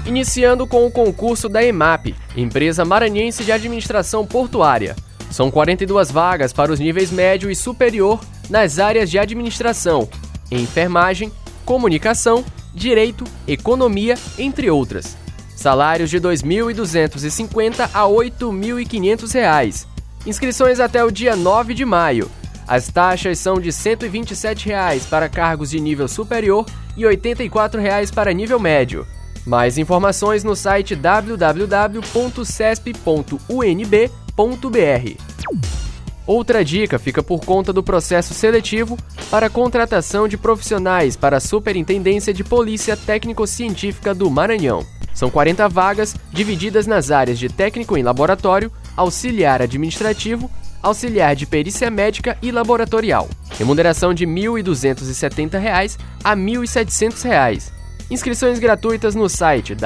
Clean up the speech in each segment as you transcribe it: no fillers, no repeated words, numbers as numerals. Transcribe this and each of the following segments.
Iniciando com o concurso da EMAP, Empresa Maranhense de Administração Portuária. São 42 vagas para os níveis médio e superior nas áreas de administração, enfermagem, comunicação, direito, economia, entre outras. Salários de R$ 2.250 a R$ 8.500. Inscrições até o dia 9 de maio. As taxas são de R$ 127 para cargos de nível superior e R$ 84 para nível médio. Mais informações no site www.cesp.unb.br. Outra dica fica por conta do processo seletivo para a contratação de profissionais para a Superintendência de Polícia Técnico-Científica do Maranhão. São 40 vagas divididas nas áreas de técnico em laboratório, auxiliar administrativo, auxiliar de perícia médica e laboratorial. Remuneração de R$ 1.270 a R$ 1.700. Inscrições gratuitas no site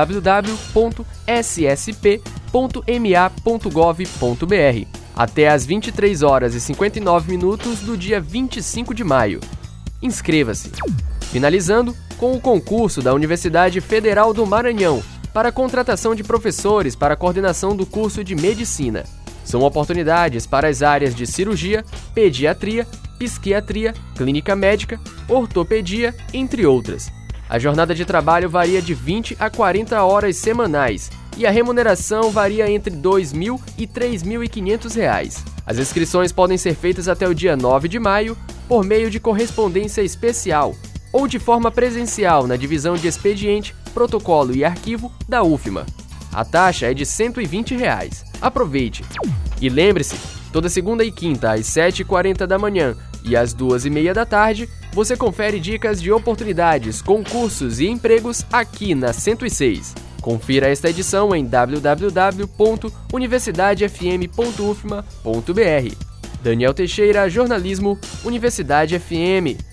www.ssp.ma.gov.br até às 23h59 do dia 25 de maio. Inscreva-se! Finalizando com o concurso da Universidade Federal do Maranhão para a contratação de professores para a coordenação do curso de Medicina. São oportunidades para as áreas de cirurgia, pediatria, psiquiatria, clínica médica, ortopedia, entre outras. A jornada de trabalho varia de 20 a 40 horas semanais e a remuneração varia entre R$ 2.000 e R$ 3.500. As inscrições podem ser feitas até o dia 9 de maio por meio de correspondência especial ou de forma presencial na divisão de expediente, protocolo e arquivo da UFMA. A taxa é de R$ 120. Aproveite! E lembre-se, toda segunda e quinta às 7h40 da manhã e às 2h30 da tarde, você confere dicas de oportunidades, concursos e empregos aqui na 106. Confira esta edição em www.universidadefm.ufma.br. Daniel Teixeira, Jornalismo, Universidade FM.